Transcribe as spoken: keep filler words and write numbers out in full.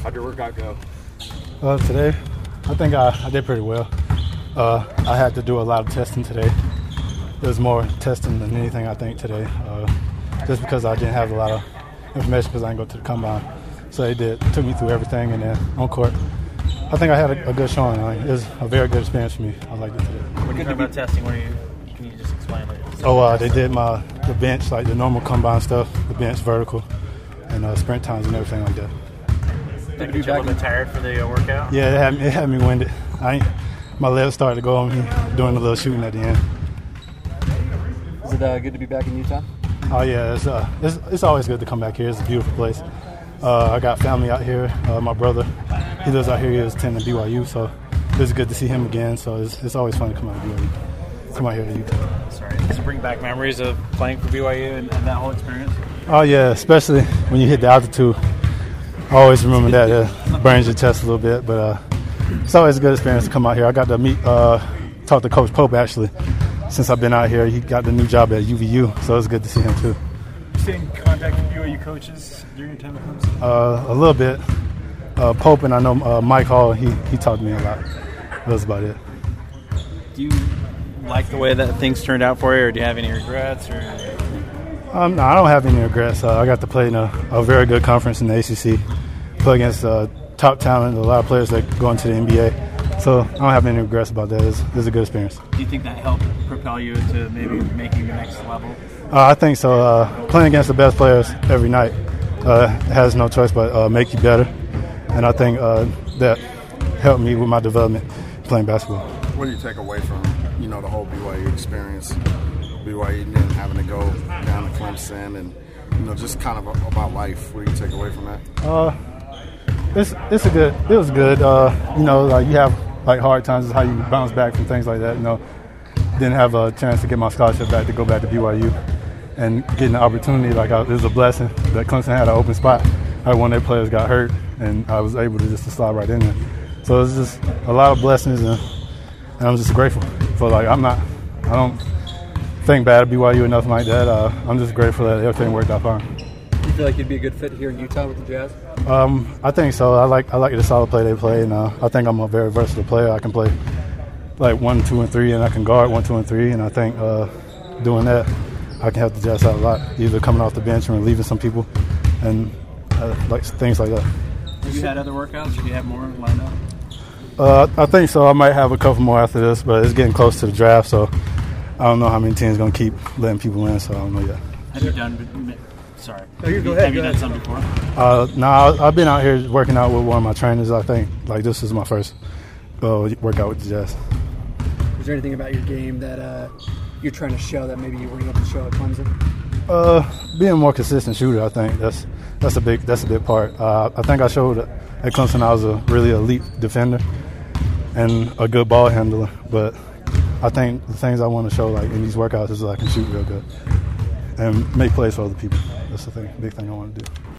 How'd your workout go? Uh, today, I think I, I did pretty well. Uh, I had to do a lot of testing today. It was more testing than anything, I think, today. Uh, just because I didn't have a lot of information because I didn't go to the combine. So they did, took me through everything, and then on court, I think I had a, a good showing. Like, it was a very good experience for me. I liked it today. When you talk about testing, what are you, can you just explain? Like, oh, uh, they did my the bench, like the normal combine stuff, the bench vertical, and uh, sprint times and everything like that. Did you get a little bit tired for the uh, workout? Yeah, it had, me, it had me winded. I ain't, my legs started to go on me doing a little shooting at the end. Is it uh, good to be back in Utah? Oh yeah, it's, uh, it's it's always good to come back here. It's a beautiful place. Uh, I got family out here. Uh, my brother, he lives out here. He was attending B Y U, so it was good to see him again. So it's, it's always fun to come out to B Y U. Come out here to Utah. Sorry, does it bring back memories of playing for B Y U and, and that whole experience? Oh yeah, especially when you hit the altitude. I always remember that. It burns your chest a little bit, but uh, it's always a good experience to come out here. I got to meet, uh, talk to Coach Pope actually. Since I've been out here, he got the new job at U V U, so it's good to see him too. You stay in contact with B Y U coaches during your time at Clemson? Uh, a little bit. Uh, Pope and I know uh, Mike Hall. He he taught me a lot. That's about it. Do you like the way that things turned out for you, or do you have any regrets? Or um, no, I don't have any regrets. Uh, I got to play in a, a very good conference in the A C C. Play against uh, top talent, a lot of players that go into the N B A. So I don't have any regrets about that. It's, it's a good experience. Do you think that helped propel you to maybe making the next level? Uh, I think so. Uh, playing against the best players every night uh, has no choice but uh, make you better. And I think uh, that helped me with my development playing basketball. What do you take away from, you know, the whole B Y U experience? B Y U and then having to go down to Clemson and, you know, just kind of about life. What do you take away from that? Uh, it's it's a good. It was good. Uh, you know, like you have like hard times is how you bounce back from things like that. You know, didn't have a chance to get my scholarship back to go back to B Y U, and getting the opportunity, like I, it was a blessing that Clemson had an open spot. Like one of their players got hurt, and I was able to just to slide right in there. So it's just a lot of blessings, and, and I'm just grateful for like I'm not, I don't think bad of B Y U or nothing like that. Uh, I'm just grateful that everything worked out fine. You feel like you'd be a good fit here in Utah with the Jazz? Um, I think so. I like I like the solid play they play, and uh, I think I'm a very versatile player. I can play like one, two, and three, and I can guard one, two, and three. And I think uh, doing that, I can help the Jazz out a lot, either coming off the bench or relieving some people, and uh, like things like that. Have you had other workouts? Or do you have more lined up? Uh, I think so. I might have a couple more after this, but it's getting close to the draft, so I don't know how many teams are going to keep letting people in. So I don't know yet. Have you done? Sorry. No, you go have ahead, you go done ahead. some before? Uh, no, nah, I've been out here working out with one of my trainers. I think like this is my first uh, workout with the Jazz. Is there anything about your game that uh, you're trying to show that maybe you weren't able to show at Clemson? Uh, being a more consistent shooter, I think that's that's a big that's a big part. Uh, I think I showed at Clemson I was a really elite defender and a good ball handler. But I think the things I want to show like in these workouts is that I can shoot real good and make plays for other people. That's the thing, big thing I want to do.